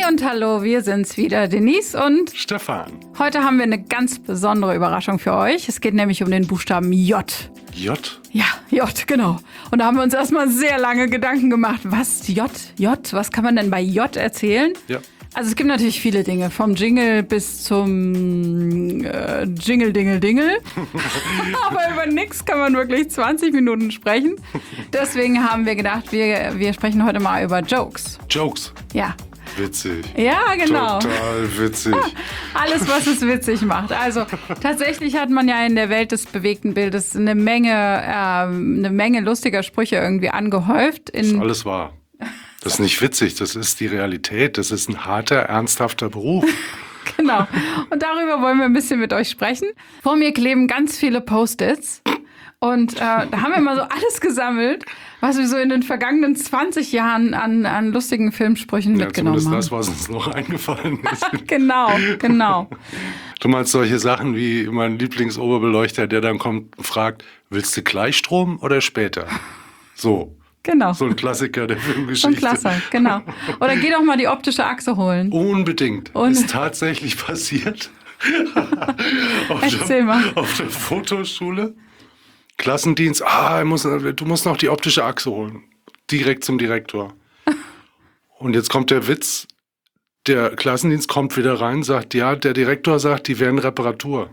und hallo, wir sind's wieder, Denise und Stefan. Heute haben wir eine ganz besondere Überraschung für euch. Es geht nämlich um den Buchstaben J. J? Ja, J, genau. Und da haben wir uns erstmal sehr lange Gedanken gemacht. Was? J? Was kann man denn bei J erzählen? Ja. Also es gibt natürlich viele Dinge, vom Jingle bis zum Jingle-Dingel-Dingel. Aber über nix kann man wirklich 20 Minuten sprechen. Deswegen haben wir gedacht, wir sprechen heute mal über Jokes. Jokes. Ja. Witzig. Ja, genau. Total witzig. Alles, was es witzig macht. Also tatsächlich hat man ja in der Welt des bewegten Bildes eine Menge lustiger Sprüche irgendwie angehäuft. Das ist alles wahr. Das ist nicht witzig, das ist die Realität. Das ist ein harter, ernsthafter Beruf. Genau. Und darüber wollen wir ein bisschen mit euch sprechen. Vor mir kleben ganz viele Post-its. Und da haben wir mal so alles gesammelt, was wir so in den vergangenen 20 Jahren an lustigen Filmsprüchen mitgenommen haben. Zumindest das, was uns noch eingefallen ist. Genau. Du meinst solche Sachen wie mein Lieblingsoberbeleuchter, der dann kommt und fragt, willst du Gleichstrom oder später? So. Genau. So ein Klassiker der Filmgeschichte. So ein Klassiker, genau. Oder geh doch mal die optische Achse holen. Unbedingt. Ist tatsächlich passiert. Erzähl mal. Auf der Fotoschule. Klassendienst, du musst noch die optische Achse holen. Direkt zum Direktor. Und jetzt kommt der Witz, der Klassendienst kommt wieder rein, sagt, ja, der Direktor sagt, die wären Reparatur.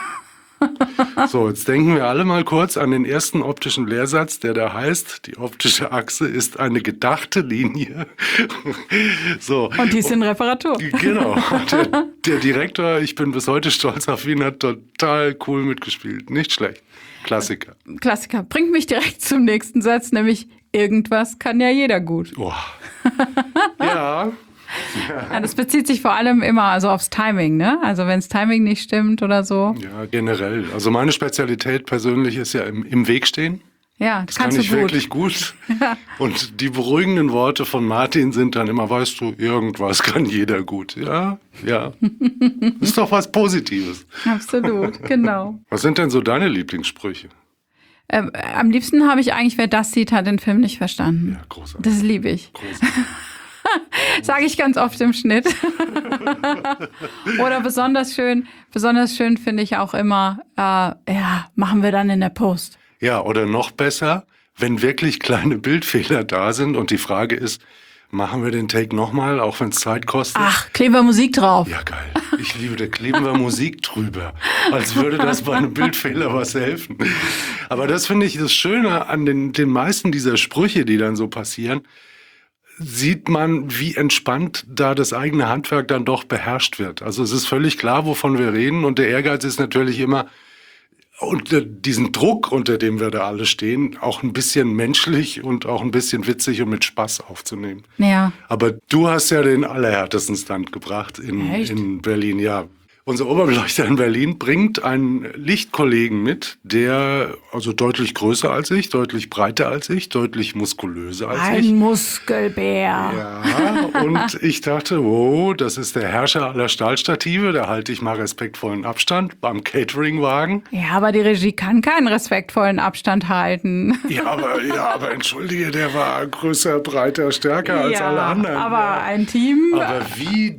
So, jetzt denken wir alle mal kurz an den ersten optischen Lehrsatz, der da heißt, die optische Achse ist eine gedachte Linie. So. Und die ist in Reparatur. Genau. Der Direktor, ich bin bis heute stolz auf ihn, hat total cool mitgespielt. Nicht schlecht. Klassiker. Bringt mich direkt zum nächsten Satz, nämlich irgendwas kann ja jeder gut. Oh. Ja. Ja, das bezieht sich vor allem immer also aufs Timing, ne? Also wenn das Timing nicht stimmt oder so. Ja, generell. Also meine Spezialität persönlich ist ja im Weg stehen. Ja, das kann ich wirklich gut. Ja. Und die beruhigenden Worte von Martin sind dann immer, weißt du, irgendwas kann jeder gut. Ja. Ist doch was Positives. Absolut, genau. Was sind denn so deine Lieblingssprüche? Am liebsten habe ich eigentlich, wer das sieht, hat den Film nicht verstanden. Ja, großartig. Das liebe ich. Großartig. Sage ich ganz oft im Schnitt. Oder besonders schön finde ich auch immer, machen wir dann in der Post. Ja, oder noch besser, wenn wirklich kleine Bildfehler da sind und die Frage ist, machen wir den Take nochmal, auch wenn es Zeit kostet? Ach, kleben wir Musik drauf. Ja, geil. Ich liebe, da kleben wir Musik drüber. Als würde das bei einem Bildfehler was helfen. Aber das finde ich das Schöne an den meisten dieser Sprüche, die dann so passieren, sieht man, wie entspannt da das eigene Handwerk dann doch beherrscht wird. Also es ist völlig klar, wovon wir reden. Und der Ehrgeiz ist natürlich immer, unter diesen Druck, unter dem wir da alle stehen, auch ein bisschen menschlich und auch ein bisschen witzig und mit Spaß aufzunehmen. Ja. Aber du hast ja den allerhärtesten Stunt gebracht in Berlin, ja. Unser Oberbeleuchter in Berlin bringt einen Lichtkollegen mit, der also deutlich größer als ich, deutlich breiter als ich, deutlich muskulöser als ich. Ein Muskelbär. Ja, und ich dachte, wow, das ist der Herrscher aller Stahlstative, da halte ich mal respektvollen Abstand beim Cateringwagen. Ja, aber die Regie kann keinen respektvollen Abstand halten. Ja, aber entschuldige, der war größer, breiter, stärker als alle anderen. Aber ein Team, aber wie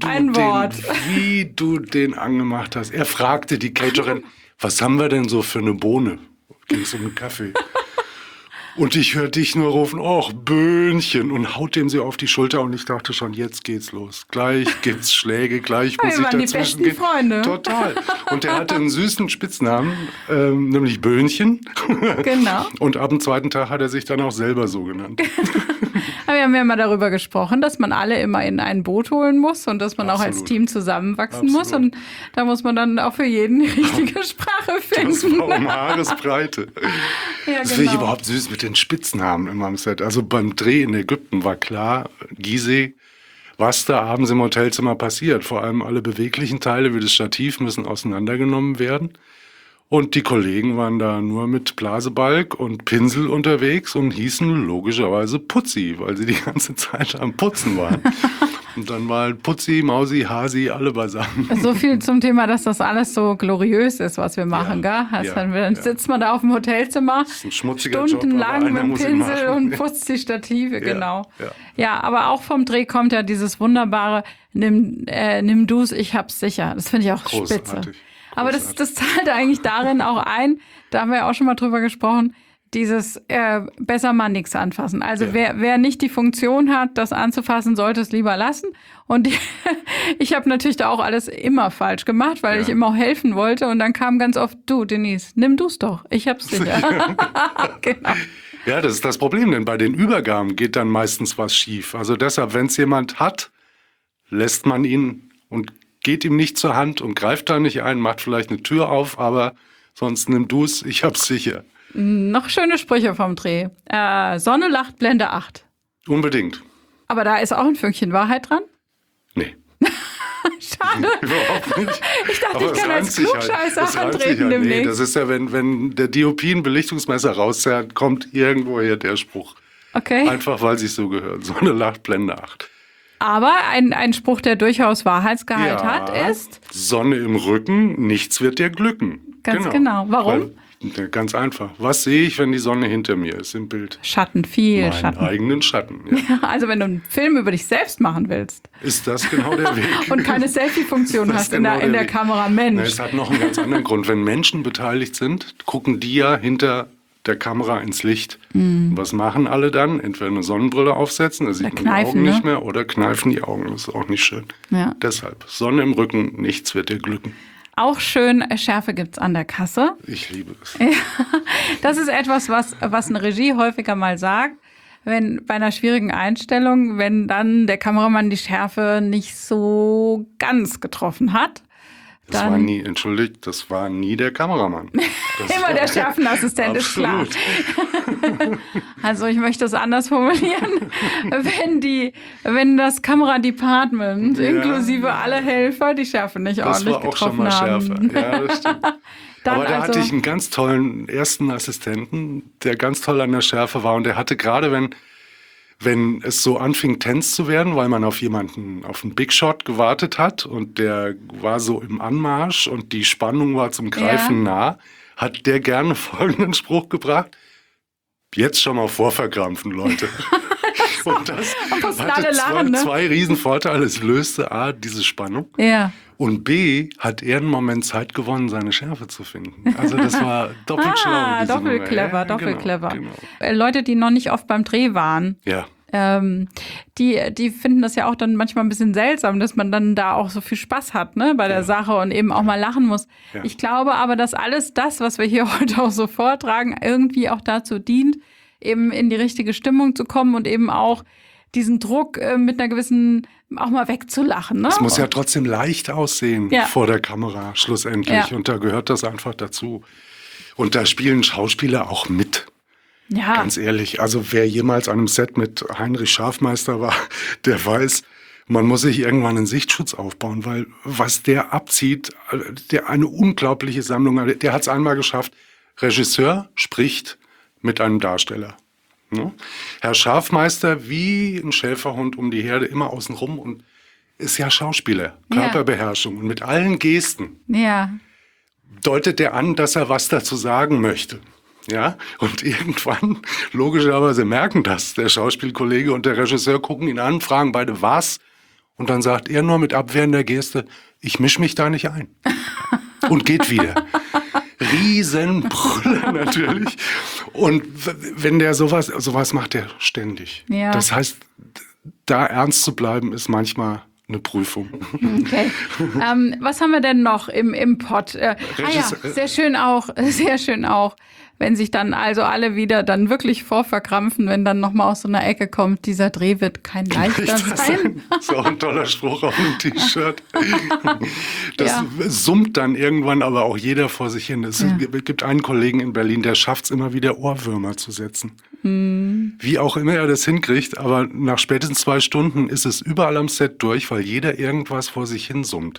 du den angemacht hast. Er fragte die Caterin, was haben wir denn so für eine Bohne? Ging es um einen Kaffee. Und ich höre dich nur rufen, ach, Böhnchen, und haut dem sie auf die Schulter und ich dachte schon, jetzt geht's los. Gleich gibt's Schläge, gleich muss ich dazwischen gehen. Die besten Freunde. Total. Und der hatte einen süßen Spitznamen, nämlich Böhnchen. Genau. Und ab dem zweiten Tag hat er sich dann auch selber so genannt. Aber wir haben ja mal darüber gesprochen, dass man alle immer in ein Boot holen muss und dass man auch als Team zusammenwachsen muss. Und da muss man dann auch für jeden die richtige Sprache finden. Das war um Haaresbreite. Ja, das finde ich überhaupt süß mit den Spitznamen immer am Set. Also beim Dreh in Ägypten war klar, Gizeh, was da abends im Hotelzimmer passiert. Vor allem alle beweglichen Teile wie das Stativ müssen auseinandergenommen werden. Und die Kollegen waren da nur mit Blasebalg und Pinsel unterwegs und hießen logischerweise Putzi, weil sie die ganze Zeit am Putzen waren. Und dann mal Putzi, Mausi, Hasi, alle beisammen. So viel zum Thema, dass das alles so gloriös ist, was wir machen, gell? Dann sitzt man da auf dem Hotelzimmer ein schmutziger stundenlang Job, mit dem Pinsel und putzt die Stative, genau. Ja, aber auch vom Dreh kommt ja dieses wunderbare Nimm du's, ich hab's sicher. Das finde ich auch spitze. Aber das zahlt eigentlich darin auch ein, da haben wir ja auch schon mal drüber gesprochen, dieses besser mal nichts anfassen. Also wer nicht die Funktion hat, das anzufassen, sollte es lieber lassen. Und ich habe natürlich da auch alles immer falsch gemacht, weil ich immer auch helfen wollte. Und dann kam ganz oft, du Denise, nimm du's doch, ich hab's sicher. Genau. Ja, das ist das Problem, denn bei den Übergaben geht dann meistens was schief. Also deshalb, wenn es jemand hat, lässt man ihn und geht ihm nicht zur Hand und greift da nicht ein, macht vielleicht eine Tür auf, aber sonst nimm du's, ich hab's sicher. Noch schöne Sprüche vom Dreh. Sonne lacht, Blende 8. Unbedingt. Aber da ist auch ein Fünkchen Wahrheit dran? Nee. Schade. Überhaupt nicht. Ich dachte, ich kann als Klugscheißer antreten demnächst. Nee, das ist ja, wenn der DOP ein Belichtungsmesser rauszerrt, kommt irgendwoher der Spruch. Okay. Einfach, weil sich so gehört. Sonne lacht, Blende 8. Aber ein Spruch, der durchaus Wahrheitsgehalt hat, ist... Sonne im Rücken, nichts wird dir glücken. Ganz genau. Warum? Ganz einfach. Was sehe ich, wenn die Sonne hinter mir ist im Bild? Schatten, viel Meinen Schatten. eigenen Schatten. Ja. Also wenn du einen Film über dich selbst machen willst. Ist das genau der Weg? Und keine Selfie-Funktion hast genau in der Kamera, Mensch. Na, es hat noch einen ganz anderen Grund. Wenn Menschen beteiligt sind, gucken die ja hinter der Kamera ins Licht. Was machen alle dann? Entweder eine Sonnenbrille aufsetzen, da sieht man die Augen nicht mehr, oder kneifen die Augen. Das ist auch nicht schön. Ja. Deshalb, Sonne im Rücken, nichts wird dir glücken. Auch schön, Schärfe gibt's an der Kasse. Ich liebe es. Ja, das ist etwas, was eine Regie häufiger mal sagt. Wenn bei einer schwierigen Einstellung, wenn dann der Kameramann die Schärfe nicht so ganz getroffen hat. Das war nie der Kameramann. Immer der Schärfenassistent, ist klar. Also ich möchte es anders formulieren. Wenn das Kameradepartment inklusive alle Helfer die Schärfe nicht ordentlich getroffen haben. Das war auch schon mal Schärfe. Ja, das stimmt. Aber da hatte ich einen ganz tollen ersten Assistenten, der ganz toll an der Schärfe war. Und der hatte gerade, wenn es so anfing, tense zu werden, weil man auf einen Big Shot gewartet hat und der war so im Anmarsch und die Spannung war zum Greifen nah, hat der gerne folgenden Spruch gebracht: Jetzt schon mal vorverkrampfen, Leute. Und das hatte zwei Riesenvorteile. Es löste A, diese Spannung. Ja. Und B, hat er einen Moment Zeit gewonnen, seine Schärfe zu finden. Also das war doppelt schlau. Doppelt clever. Genau. Leute, die noch nicht oft beim Dreh waren, die finden das ja auch dann manchmal ein bisschen seltsam, dass man dann da auch so viel Spaß hat, ne, bei der Sache und eben auch mal lachen muss. Ja. Ich glaube aber, dass alles das, was wir hier heute auch so vortragen, irgendwie auch dazu dient, eben in die richtige Stimmung zu kommen und eben auch diesen Druck mit einer gewissen, auch mal wegzulachen. Ne? Es muss ja trotzdem leicht aussehen vor der Kamera, schlussendlich. Ja. Und da gehört das einfach dazu. Und da spielen Schauspieler auch mit. Ja. Ganz ehrlich, also wer jemals an einem Set mit Heinrich Schafmeister war, der weiß, man muss sich irgendwann einen Sichtschutz aufbauen, weil was der abzieht, der eine unglaubliche Sammlung hat. Der hat es einmal geschafft, Regisseur spricht mit einem Darsteller. Ne? Herr Schafmeister wie ein Schäferhund um die Herde, immer außenrum und ist ja Schauspieler, Körperbeherrschung. Und mit allen Gesten deutet er an, dass er was dazu sagen möchte. Ja, und irgendwann, logischerweise merken das, der Schauspielkollege und der Regisseur gucken ihn an, fragen beide was, und dann sagt er nur mit abwehrender Geste, ich mische mich da nicht ein. Und geht wieder. Riesenbrüller natürlich. Und wenn der sowas macht der ständig. Ja. Das heißt, da ernst zu bleiben, ist manchmal eine Prüfung. Okay. Was haben wir denn noch im Pott? Sehr schön auch, wenn sich dann also alle wieder dann wirklich vorverkrampfen, wenn dann nochmal aus so einer Ecke kommt, dieser Dreh wird kein leichter sein. Das ist auch ein toller Spruch auf dem T-Shirt. Das summt dann irgendwann aber auch jeder vor sich hin. Es gibt einen Kollegen in Berlin, der schafft es immer wieder, Ohrwürmer zu setzen. Wie auch immer er das hinkriegt, aber nach spätestens 2 Stunden ist es überall am Set durch, weil jeder irgendwas vor sich hin summt.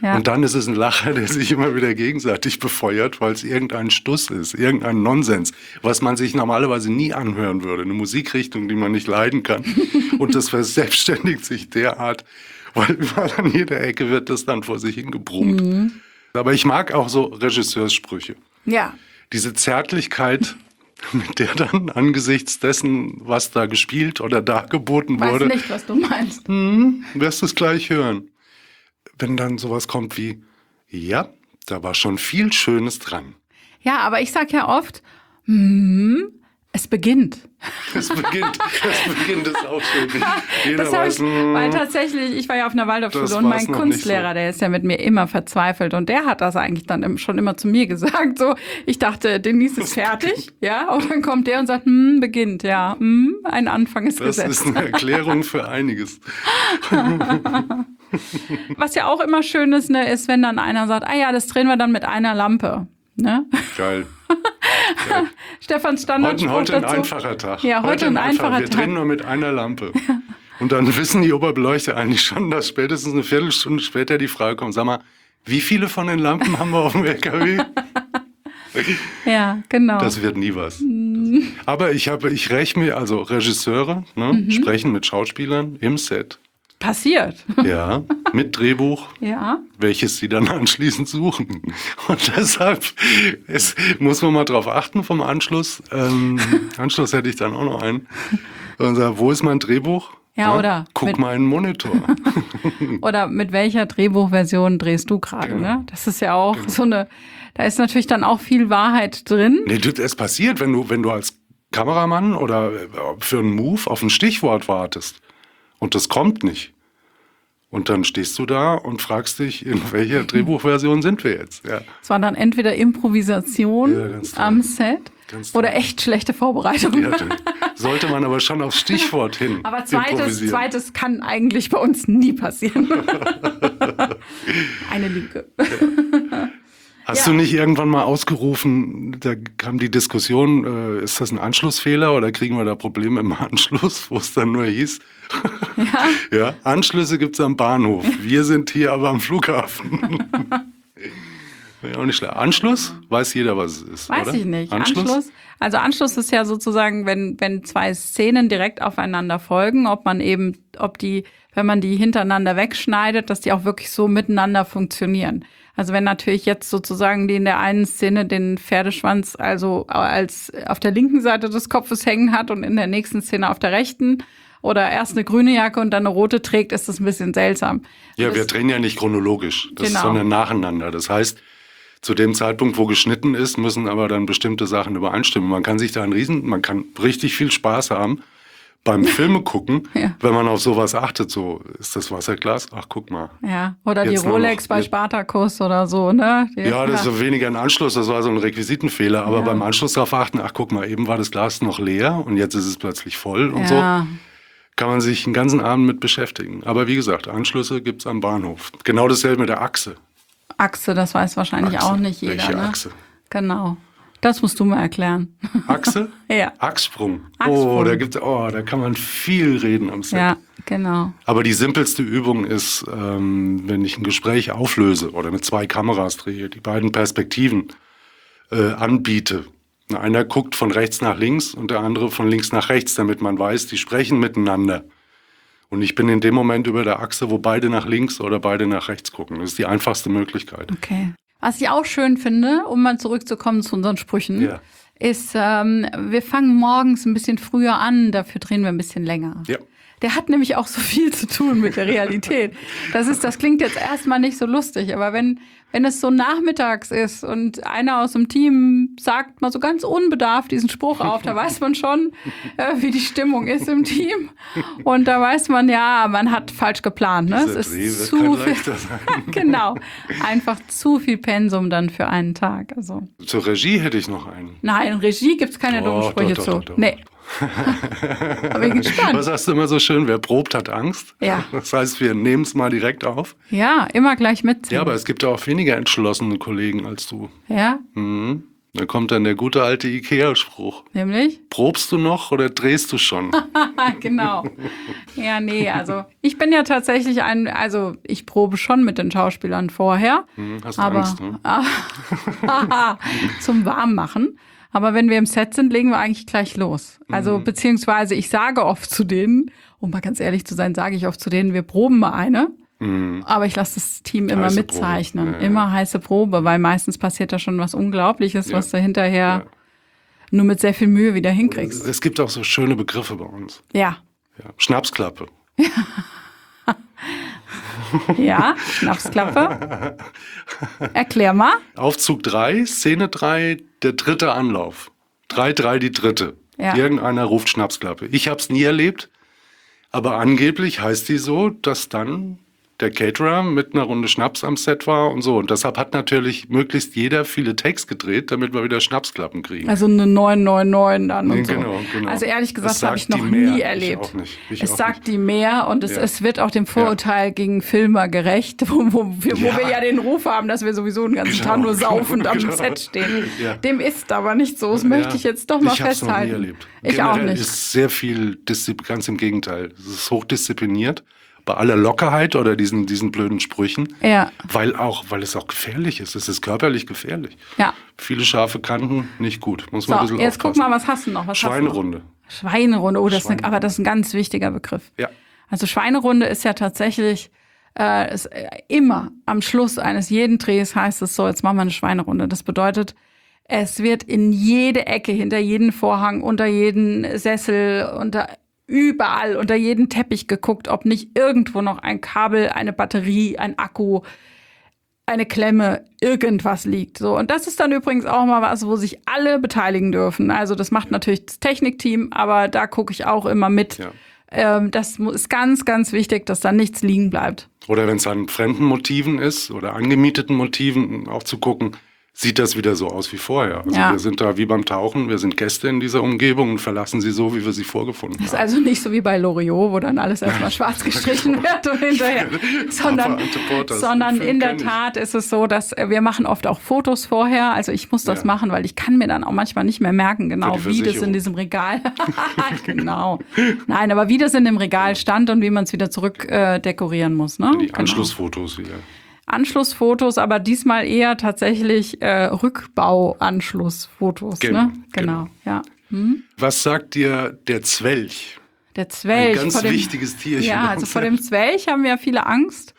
Ja. Und dann ist es ein Lacher, der sich immer wieder gegenseitig befeuert, weil es irgendein Stuss ist, irgendein Nonsens, was man sich normalerweise nie anhören würde. Eine Musikrichtung, die man nicht leiden kann. Und das verselbstständigt sich derart, weil überall an jeder Ecke wird das dann vor sich hingebrummt. Mhm. Aber ich mag auch so Regisseurssprüche. Ja. Diese Zärtlichkeit, mit der dann angesichts dessen, was da gespielt oder dargeboten wurde. Weiß nicht, was du meinst. Wirst du es gleich hören. Wenn dann sowas kommt wie, ja, da war schon viel Schönes dran. Ja, aber ich sag ja oft, es beginnt. Es beginnt ist auch schön. Jeder Das weiß, weil tatsächlich, ich war ja auf einer Waldorfschule und mein Kunstlehrer, so. der ist ja mit mir immer verzweifelt und der hat das eigentlich dann schon immer zu mir gesagt. So, ich dachte, Denise ist fertig, ja, und dann kommt der und sagt, beginnt, ja, ein Anfang ist gesetzt. Das ist eine Erklärung für einiges. Was ja auch immer schön ist, ne, ist, wenn dann einer sagt, das drehen wir dann mit einer Lampe. Ne? Geil. Stefans Standardspruch Heute ein dazu. einfacher Tag. Ja, heute ein einfacher Wir Tag. drehen nur mit einer Lampe. Und dann wissen die Oberbeleuchter eigentlich schon, dass spätestens eine Viertelstunde später die Frage kommt, sag mal, wie viele von den Lampen haben wir auf dem LKW? Ja, genau. Das wird nie was. Aber ich räche mir, also Regisseure sprechen mit Schauspielern im Set. Passiert. Ja, mit Drehbuch, Ja. welches sie dann anschließend suchen. Und deshalb muss man mal drauf achten vom Anschluss. Anschluss hätte ich dann auch noch einen. Und sag, wo ist mein Drehbuch? Ja, oder guck mal in den Monitor. Oder mit welcher Drehbuchversion drehst du gerade? Genau. Ne? Das ist ja auch so eine, da ist natürlich dann auch viel Wahrheit drin. Nee, es passiert, wenn du als Kameramann oder für einen Move auf ein Stichwort wartest und das kommt nicht. Und dann stehst du da und fragst dich, in welcher Drehbuchversion sind wir jetzt? Ja. Es war dann entweder Improvisation am Set oder echt schlechte Vorbereitung. Ja, sollte man aber schon aufs Stichwort hin Aber zweites kann eigentlich bei uns nie passieren. Eine Lüge. Ja. Hast du nicht irgendwann mal ausgerufen, da kam die Diskussion, ist das ein Anschlussfehler oder kriegen wir da Probleme im Anschluss, wo es dann nur hieß, ja, Anschlüsse gibt es am Bahnhof, wir sind hier aber am Flughafen. Ja, auch nicht schlecht. Anschluss? Weiß jeder, was es ist, Weiß oder? ich nicht. Anschluss ist ja sozusagen, wenn zwei Szenen direkt aufeinander folgen, wenn man die hintereinander wegschneidet, dass die auch wirklich so miteinander funktionieren. Also wenn natürlich jetzt sozusagen die in der einen Szene den Pferdeschwanz also als auf der linken Seite des Kopfes hängen hat und in der nächsten Szene auf der rechten oder erst eine grüne Jacke und dann eine rote trägt, ist das ein bisschen seltsam. Ja, wir drehen ja nicht chronologisch, sondern nacheinander. Das heißt, zu dem Zeitpunkt, wo geschnitten ist, müssen aber dann bestimmte Sachen übereinstimmen. Man kann sich da man kann richtig viel Spaß haben beim Filme gucken, wenn man auf sowas achtet. So, ist das Wasserglas? Ach, guck mal. Ja, oder jetzt die Rolex bei Spartacus oder so, ne? Ja, das ist weniger ein Anschluss, das war so ein Requisitenfehler. Aber beim Anschluss darauf achten, ach, guck mal, eben war das Glas noch leer und jetzt ist es plötzlich voll und so. Kann man sich einen ganzen Abend mit beschäftigen. Aber wie gesagt, Anschlüsse gibt's am Bahnhof. Genau dasselbe mit der Achse. Achse, das weiß wahrscheinlich auch nicht jeder. Welche ne? Achse? Genau. Das musst du mal erklären. Achse? Ja. Achssprung. Da kann man viel reden am Set. Ja, genau. Aber die simpelste Übung ist, wenn ich ein Gespräch auflöse oder mit 2 Kameras drehe, die beiden Perspektiven anbiete. Einer guckt von rechts nach links und der andere von links nach rechts, damit man weiß, die sprechen miteinander. Und ich bin in dem Moment über der Achse, wo beide nach links oder beide nach rechts gucken. Das ist die einfachste Möglichkeit. Okay. Was ich auch schön finde, um mal zurückzukommen zu unseren Sprüchen, ist, wir fangen morgens ein bisschen früher an, dafür drehen wir ein bisschen länger. Ja. Der hat nämlich auch so viel zu tun mit der Realität. Das klingt jetzt erstmal nicht so lustig, aber wenn es so nachmittags ist und einer aus dem Team sagt mal so ganz unbedarft diesen Spruch auf, da weiß man schon, wie die Stimmung ist im Team. Und da weiß man, man hat falsch geplant. Ne? Es ist zu viel. Genau. Einfach zu viel Pensum dann für einen Tag. Also. Zur Regie hätte ich noch einen. Nein, Regie gibt es keine dummen Sprüche zu. Doch. Nee. Aber ich bin gespannt. Was sagst du immer so schön? Wer probt, hat Angst. Ja. Das heißt, wir nehmen es mal direkt auf. Ja, immer gleich mitziehen. Ja, aber es gibt ja auch weniger entschlossene Kollegen als du. Ja? Mhm. Da kommt dann der gute alte Ikea-Spruch. Nämlich? Probst du noch oder drehst du schon? Genau. Ja, nee, also ich bin ja tatsächlich ich probe schon mit den Schauspielern vorher. Hast du aber Angst, ne? zum Warmmachen. Aber wenn wir im Set sind, legen wir eigentlich gleich los. Also beziehungsweise ich sage oft zu denen, um mal ganz ehrlich zu sein, sage ich oft zu denen, wir proben mal eine. Aber ich lasse das Team immer Heiße mitzeichnen. Probe. Ja, ja. Immer heiße Probe, weil meistens passiert da schon was Unglaubliches, was du hinterher nur mit sehr viel Mühe wieder hinkriegst. Es gibt auch so schöne Begriffe bei uns. Ja. Ja. Schnapsklappe. Ja, Schnapsklappe. Erklär mal. Aufzug 3, Szene 3, der dritte Anlauf. 3, die dritte. Ja. Irgendeiner ruft Schnapsklappe. Ich habe es nie erlebt, aber angeblich heißt die so, dass dann der Caterer mit einer Runde Schnaps am Set war und so. Und deshalb hat natürlich möglichst jeder viele Takes gedreht, damit wir wieder Schnapsklappen kriegen. Also eine 999 dann und so. Genau. Also ehrlich gesagt, Das habe ich sagt noch die mehr. nie erlebt. Ich auch nicht. Es sagt die mehr und es wird auch dem Vorurteil gegen Filmer gerecht, wo wir ja den Ruf haben, dass wir sowieso den ganzen Tag nur saufend am Set stehen. Ja. Dem ist aber nicht so. Das möchte ich jetzt doch mal ich hab's festhalten. Noch nie erlebt. Ich Generell auch nicht. ist sehr viel ganz im Gegenteil. Es ist hochdiszipliniert. Bei aller Lockerheit oder diesen blöden Sprüchen. Ja. Weil es auch gefährlich ist. Es ist körperlich gefährlich. Ja. Viele scharfe Kanten, nicht gut. Muss man ein bisschen jetzt aufpassen. guck mal, was hast du noch? Schweinerunde. Schweinerunde, Schweinerunde. Aber das ist ein ganz wichtiger Begriff. Ja. Also Schweinerunde ist ja tatsächlich immer am Schluss eines jeden Drehs heißt es so, jetzt machen wir eine Schweinerunde. Das bedeutet, es wird in jede Ecke, hinter jeden Vorhang, unter jeden Sessel, überall, unter jeden Teppich geguckt, ob nicht irgendwo noch ein Kabel, eine Batterie, ein Akku, eine Klemme, irgendwas liegt. So. Und das ist dann übrigens auch mal was, wo sich alle beteiligen dürfen. Also das macht natürlich das Technikteam, aber da gucke ich auch immer mit. Ja. Das ist ganz, ganz wichtig, dass da nichts liegen bleibt. Oder wenn es an fremden Motiven ist oder angemieteten Motiven, auch zu gucken, sieht das wieder so aus wie vorher. Also wir sind da wie beim Tauchen, wir sind Gäste in dieser Umgebung und verlassen sie so, wie wir sie vorgefunden haben. Das ist also nicht so wie bei Loriot, wo dann alles erstmal schwarz gestrichen wird und hinterher. sondern in der Tat ist es so, dass wir machen oft auch Fotos vorher. Also ich muss das machen, weil ich kann mir dann auch manchmal nicht mehr merken, genau wie das in diesem Regal. Genau. Nein, aber wie das in dem Regal stand und wie man es wieder zurück dekorieren muss. Ne? Die Anschlussfotos wieder. Anschlussfotos, aber diesmal eher tatsächlich Rückbau-Anschlussfotos. Genau. Ja. Was sagt dir der Zwelch? Der Zwelch. Ein ganz wichtiges Tierchen. Ja, also vor dem Zwelch haben wir viele Angst.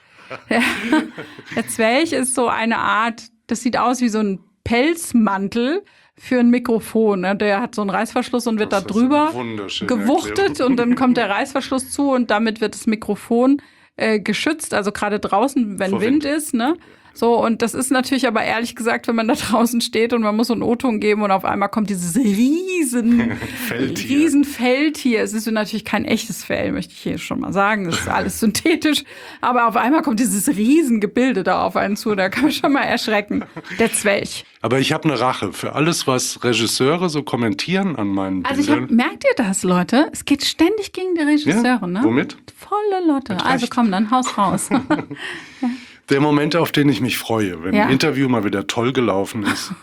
Der Zwelch ist so eine Art, das sieht aus wie so ein Pelzmantel für ein Mikrofon. Ne? Der hat so einen Reißverschluss und wird da drüber gewuchtet und dann kommt der Reißverschluss zu und damit wird das Mikrofon geschützt, also gerade draußen, wenn Wind ist, ne? So, und das ist natürlich aber ehrlich gesagt, wenn man da draußen steht und man muss so einen O-Ton geben und auf einmal kommt dieses riesen Feldtier. Es ist natürlich kein echtes Fell, möchte ich hier schon mal sagen. Das ist alles synthetisch. Aber auf einmal kommt dieses Riesengebilde da auf einen zu. Da kann man schon mal erschrecken. Der Zwelch. Aber ich habe eine Rache für alles, was Regisseure so kommentieren an meinen Bildern. Merkt ihr das, Leute? Es geht ständig gegen die Regisseure, ne? Womit? Volle Lotte. Also komm, dann haus raus. Der Moment, auf den ich mich freue, wenn ein Interview mal wieder toll gelaufen ist.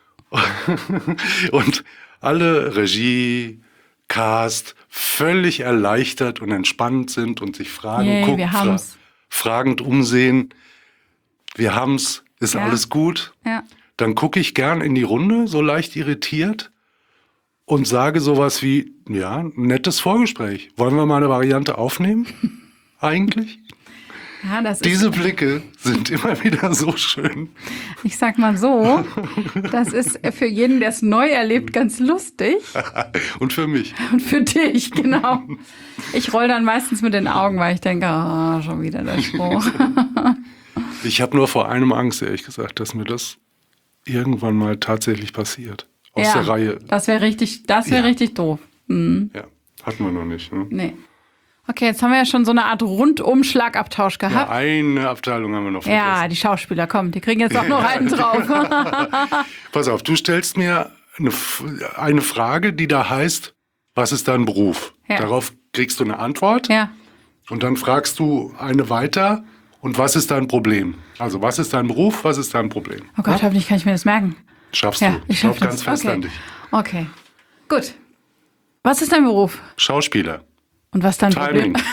Und alle Regie, Cast völlig erleichtert und entspannt sind und sich fragen, fragend umsehen. Wir haben's, ist alles gut? Ja. Dann gucke ich gern in die Runde, so leicht irritiert und sage sowas wie, ja, ein nettes Vorgespräch. Wollen wir mal eine Variante aufnehmen? Eigentlich? Ja, Diese Blicke sind immer wieder so schön. Ich sag mal so, das ist für jeden, der es neu erlebt, ganz lustig. Und für mich. Und für dich, genau. Ich roll dann meistens mit den Augen, weil ich denke, schon wieder der Spruch. Ich habe nur vor einem Angst, ehrlich gesagt, dass mir das irgendwann mal tatsächlich passiert. Aus der Reihe. Das wäre richtig doof. Mhm. Ja, hatten wir noch nicht. Ne? Nee. Okay, jetzt haben wir ja schon so eine Art Rundum-Schlagabtausch gehabt. Ja, eine Abteilung haben wir noch vergessen. Ja, die Schauspieler, komm, die kriegen jetzt auch noch einen drauf. Pass auf, du stellst mir eine Frage, die da heißt, was ist dein Beruf? Ja. Darauf kriegst du eine Antwort. Ja. Und dann fragst du eine weiter, und was ist dein Problem? Also, was ist dein Beruf, was ist dein Problem? Oh Gott, hoffentlich kann ich mir das merken. Schaffst Ja, du. ich Ich glaub schaff ganz das. fest Okay. an dich. Okay, gut. Was ist dein Beruf? Schauspieler. Und was dein Timing. Problem?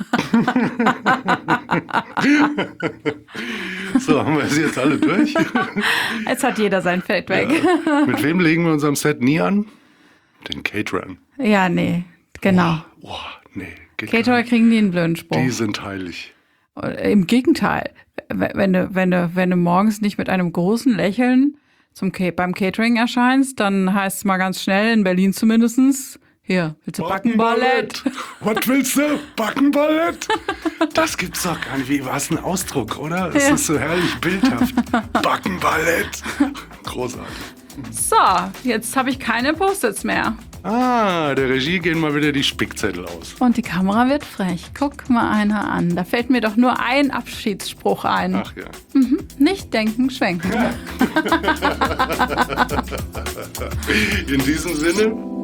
So, haben wir es jetzt alle durch? Jetzt hat jeder sein Feld weg. Mit wem legen wir uns am Set nie an? Den Caterern. Ja, nee, genau. Oh, nee. geht Caterer gar kriegen die einen blöden Spruch. nicht. Die sind heilig. Im Gegenteil, wenn du morgens nicht mit einem großen Lächeln beim Catering erscheinst, dann heißt es mal ganz schnell, in Berlin zumindest, hier, willst du Backenballett? Was willst du? Backenballett? Das gibt's doch gar nicht. Wie war es ein Ausdruck, oder? Es ist so herrlich bildhaft. Backenballett. Großartig. So, jetzt habe ich keine Post-its mehr. Ah, der Regie gehen mal wieder die Spickzettel aus. Und die Kamera wird frech. Guck mal einer an. Da fällt mir doch nur ein Abschiedsspruch ein. Ach ja. Nicht denken, schwenken. In diesem Sinne,